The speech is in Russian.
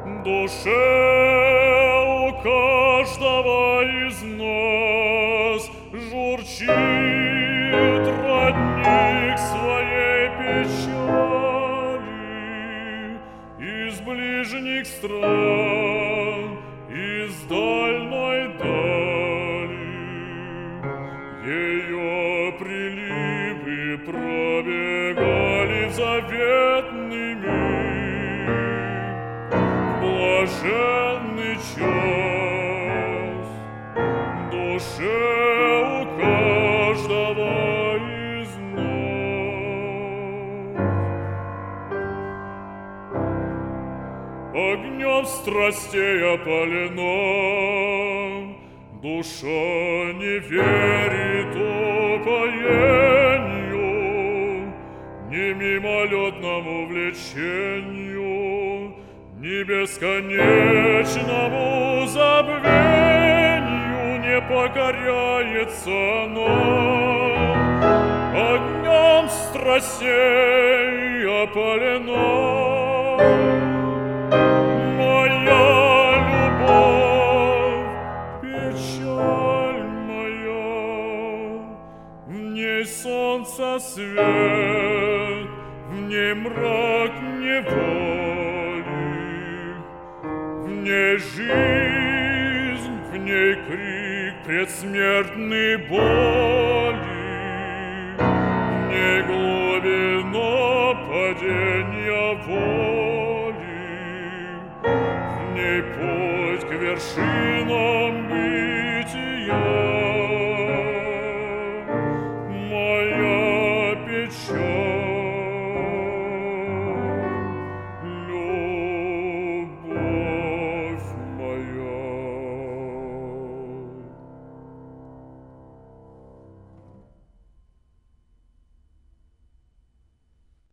душе у каждого из нас журчит родник своей печали из ближних стран, из дальной дали. Ее приливы пробегали в заветный миг, блаженный час душе у каждого из нас. Огнем страстей опалена, душа не верит упоению, ни мимолетному влечению, ни бесконечному забвению не покоряется она. Огнем страстей опалена. Моя любовь, печаль моя, в ней солнца свет, в ней мрак неволи, в ней жизнь, в ней крик предсмертной боли, в ней глубина падения воли, в ней путь к вершинам